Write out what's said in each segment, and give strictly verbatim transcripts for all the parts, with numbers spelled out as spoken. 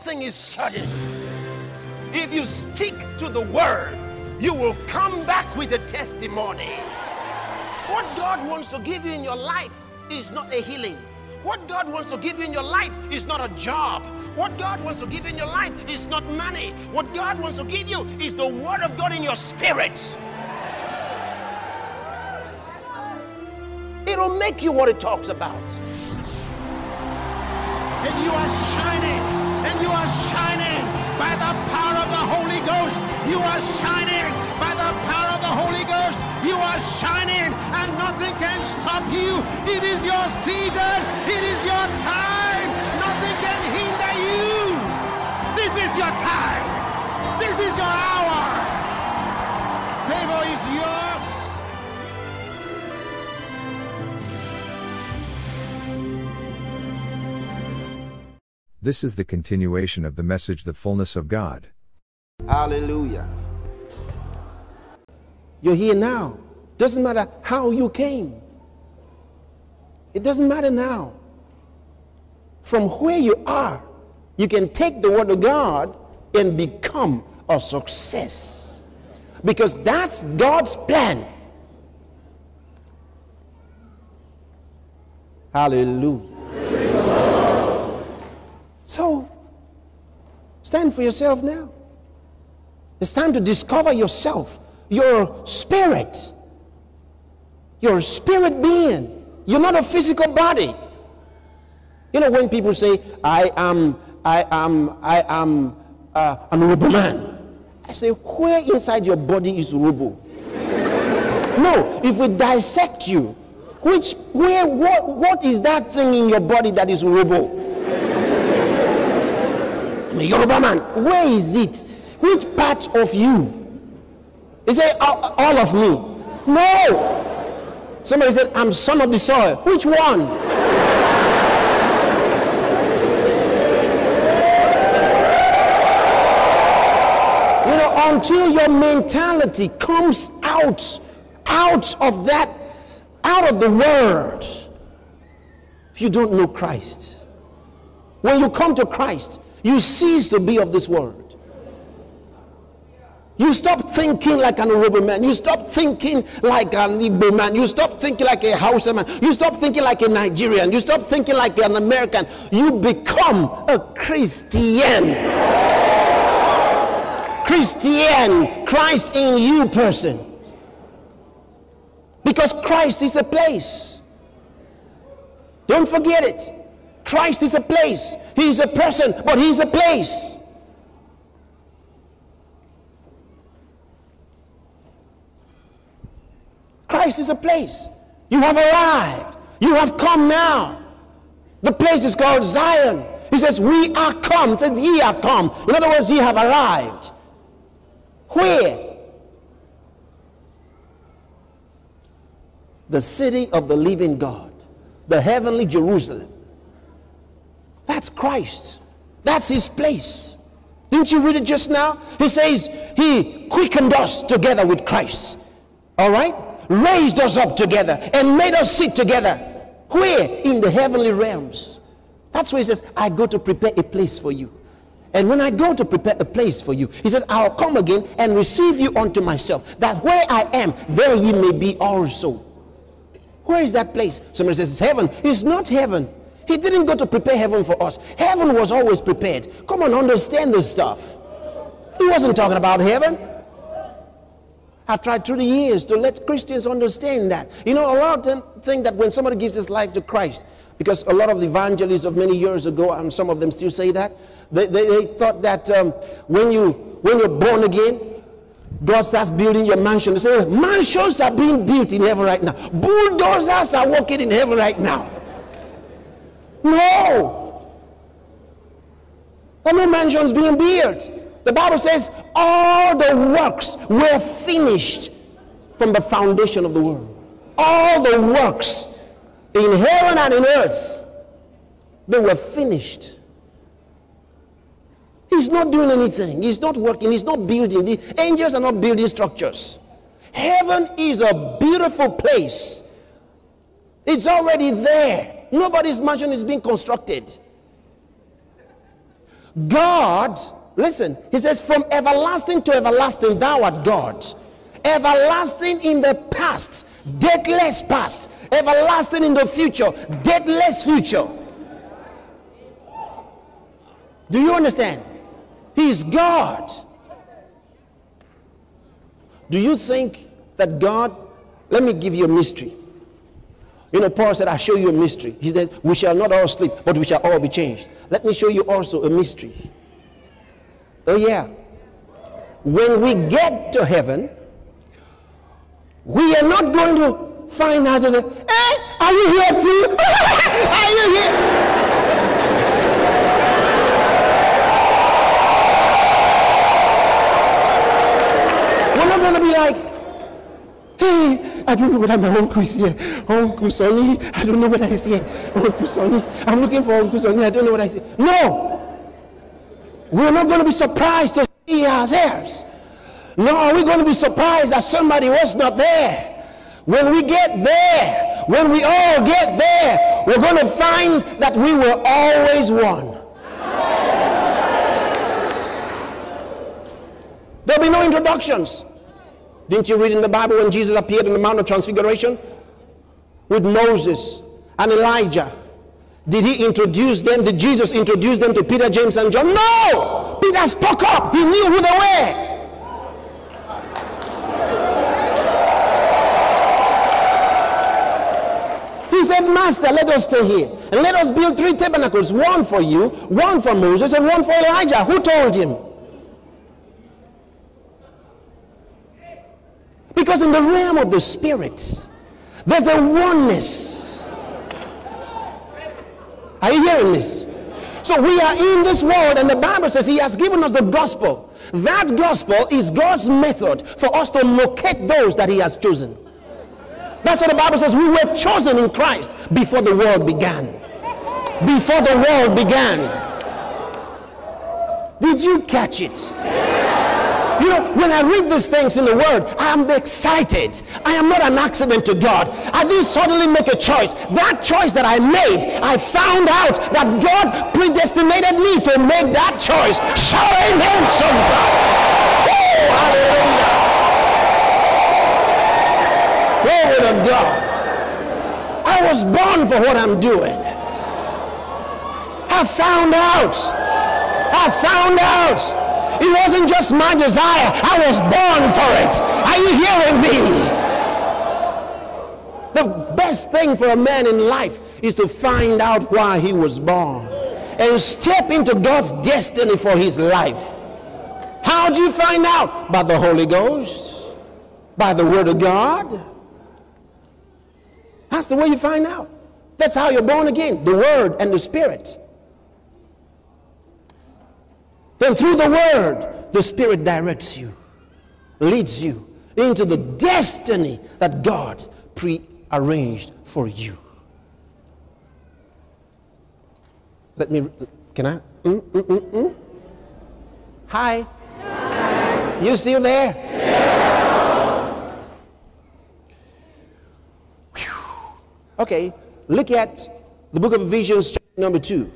something is certain. If you stick to the word, you will come back with a testimony. What God wants to give you in your life is not a healing. What God wants to give you in your life is not a job. What God wants to give you in your life is not money. What God wants to give you is the word of God in your spirit. It'll make you what it talks about. And you are shining, and you are shining by the power of the Holy Ghost. You are shining by the power of the Holy Ghost. You are shining, and nothing can stop you. It is your season. It is your time. Nothing can hinder you. This is your time. This is your hour. Favor is yours. This is the continuation of the message, The Fullness of God. Hallelujah. You're here now. Doesn't matter how you came. It doesn't matter now. From where you are, you can take the word of God and become a success. Because that's God's plan. Hallelujah. So, stand for yourself now. It's time to discover yourself, your spirit. You're a spirit being. You're not a physical body. You know, when people say, I am, I am, I am uh, an robo man. I say, where inside your body is robo? No, if we dissect you, which, where, what, what is that thing in your body that is robo? Yoruba man, where is it? Which part of you? He said, all, all of me. No. Somebody said, I'm son of the soil. Which one? You know, until your mentality comes out, out of that, out of the word, if you don't know Christ. When you come to Christ, you cease to be of this world. You stop thinking like an Yoruba man. You stop thinking like an Igbo man. You stop thinking like a Hausa man. You stop thinking like a Nigerian. You stop thinking like an American. You become a Christian. Christian, Christ in you person. Because Christ is a place. Don't forget it. Christ is a place. He is a person, but he is a place. Christ is a place. You have arrived. You have come now. The place is called Zion. He says, we are come. He says, ye are come. In other words, ye have arrived. Where? The city of the living God. The heavenly Jerusalem. That's Christ. That's his place. Didn't you read it just now? He says he quickened us together with Christ. All right? Raised us up together and made us sit together. Where? In the heavenly realms. That's where he says, I go to prepare a place for you. And when I go to prepare a place for you, he said, I'll come again and receive you unto myself, that where I am, there ye may be also. Where is that place? Somebody says, it's heaven. It's not heaven. He didn't go to prepare heaven for us. Heaven was always prepared. Come on, understand this stuff. He wasn't talking about heaven. I've tried through the years to let Christians understand that. You know, a lot of them think that when somebody gives his life to Christ, because a lot of the evangelists of many years ago, and some of them still say that, they, they, they thought that um, when, you, when you're born again, God starts building your mansion. They say, mansions are being built in heaven right now. Bulldozers are working in heaven right now. No. There are no mansions being built. The Bible says all the works were finished from the foundation of the world. All the works in heaven and in earth, they were finished. He's not doing anything. He's not working. He's not building. The angels are not building structures. Heaven is a beautiful place. It's already there. Nobody's mansion is being constructed. God, listen, he says, from everlasting to everlasting, thou art God. Everlasting in the past, deathless past. Everlasting in the future, deathless future. Do you understand? He's God. Do you think that God, let me give you a mystery. You know, Paul said, I'll show you a mystery. He said, we shall not all sleep, but we shall all be changed. Let me show you also a mystery. Oh yeah. When we get to heaven, we are not going to find ourselves, eh, are you here too? Are you here? We're not going to be like, hey, I don't know whether my uncle is here. Uncle Sonny, I don't know whether he's here. Uncle Sonny, I'm looking for Uncle Sonny, I don't know what I see. No! We're not going to be surprised to see ourselves. No, are we going to be surprised that somebody was not there? When we get there, when we all get there, we're going to find that we were always one. There'll be no introductions. Didn't you read in the Bible when Jesus appeared in the Mount of Transfiguration with Moses and Elijah? Did he introduce them? Did Jesus introduce them to Peter, James, and John? No! Peter spoke up. He knew who they were. He said, Master, let us stay here. And let us build three tabernacles. One for you, one for Moses, and one for Elijah. Who told him? Because in the realm of the Spirit, there's a oneness. Are you hearing this? So we are in this world, and the Bible says he has given us the gospel. That gospel is God's method for us to locate those that he has chosen. That's what the Bible says. We were chosen in Christ before the world began. Before the world began. Did you catch it? You know, when I read these things in the Word, I am excited. I am not an accident to God. I didn't suddenly make a choice. That choice that I made, I found out that God predestinated me to make that choice. Shout amen, somebody. Oh, hallelujah. Glory to God. I was born for what I'm doing. I found out. I found out. It wasn't just my desire. I was born for it. Are you hearing me? The best thing for a man in life is to find out why he was born and step into God's destiny for his life. How do you find out? By the Holy Ghost, by the Word of God. That's the way you find out. That's how you're born again, the Word and the Spirit. Then through the Word, the Spirit directs you, leads you into the destiny that God pre-arranged for you. Let me, can I? Mm, mm, mm, mm. Hi. Hi. You still there? Yeah. Okay, look at the book of Ephesians, chapter number two.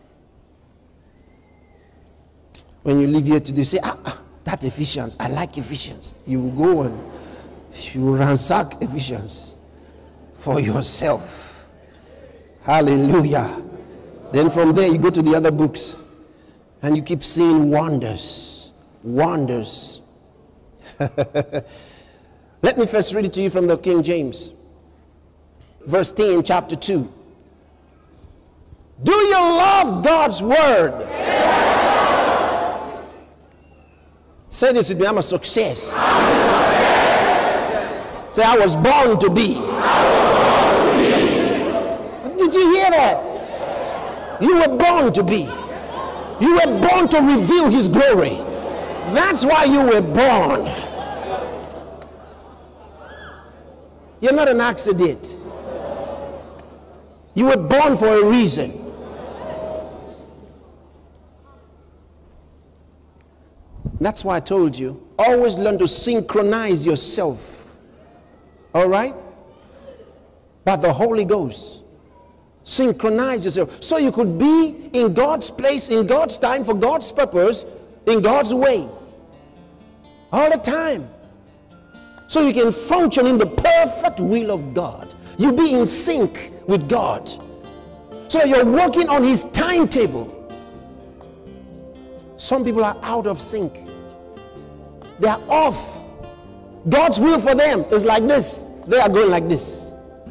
When you leave here today, say, ah, ah, that Ephesians, I like Ephesians. You will go and you will ransack Ephesians for yourself. Hallelujah. Then from there you go to the other books and you keep seeing wonders. Wonders. Let me first read it to you from the King James. Verse ten, chapter two. Do you love God's word? Yeah. Say this with me, I'm a success. I'm a success. Say, I was born to be. I was born to be. Did you hear that? You were born to be. You were born to reveal his glory. That's why you were born. You're not an accident. You were born for a reason. That's why I told you, always learn to synchronize yourself. All right? By the Holy Ghost. Synchronize yourself so you could be in God's place, in God's time, for God's purpose, in God's way. All the time. So you can function in the perfect will of God. You be in sync with God. So you're working on His timetable. Some people are out of sync. They are off. God's will for them is like this. They are going like this.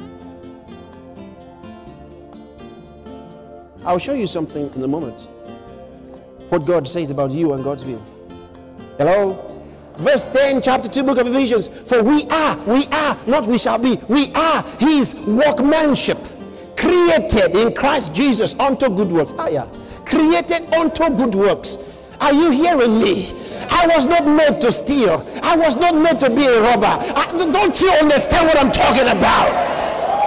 I'll show you something in a moment. What God says about you and God's will. Hello? Verse ten, chapter two, book of Ephesians. For we are, we are, not we shall be. We are His workmanship, created in Christ Jesus unto good works. Ah, yeah. Created unto good works. Are you hearing me? I was not made to steal. I was not made to be a robber. I, don't you understand what I'm talking about?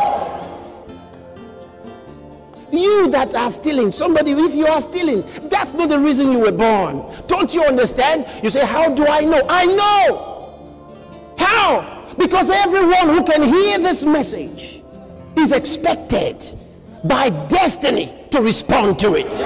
You that are stealing, somebody, if you are stealing, that's not the reason you were born. Don't you understand? You say, how do I know? I know. How? Because everyone who can hear this message is expected by destiny to respond to it.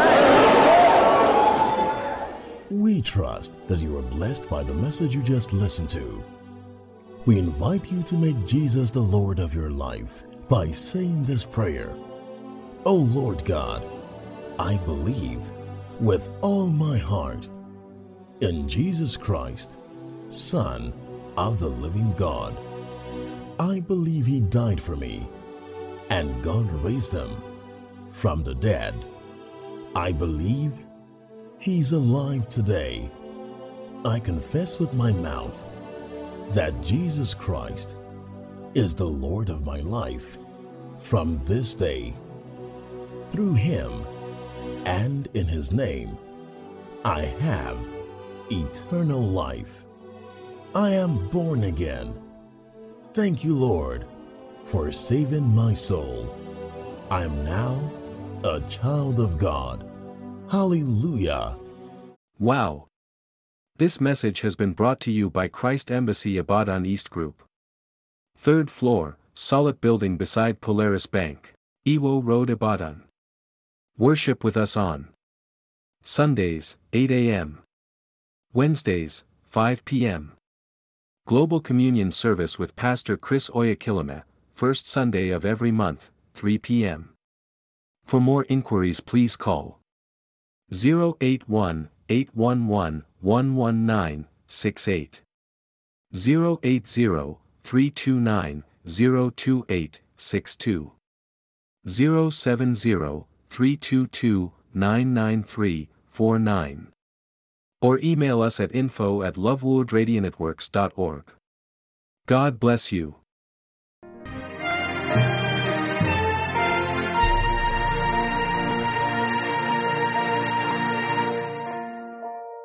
We trust that you are blessed by the message you just listened to. We invite you to make Jesus the Lord of your life by saying this prayer. O Lord God, I believe with all my heart in Jesus Christ, Son of the living God. I believe He died for me and God raised Him from the dead. I believe He's alive today. I confess with my mouth that Jesus Christ is the Lord of my life from this day. Through Him and in His name, I have eternal life. I am born again. Thank you, Lord, for saving my soul. I am now a child of God. Hallelujah. Wow. This message has been brought to you by Christ Embassy Ibadan East Group. Third floor, solid building beside Polaris Bank, Iwo Road, Ibadan. Worship with us on Sundays, eight a m Wednesdays, five p m Global Communion Service with Pastor Chris Oyakilome, first Sunday of every month, three p m For more inquiries please call zero eight one, eight one one, one one nine, six eight, zero eight zero, three two nine, zero two eight, six two, zero seven zero, three two two, nine nine three, four nine. Or email us at info at lovewood radio networks dot org. God bless you.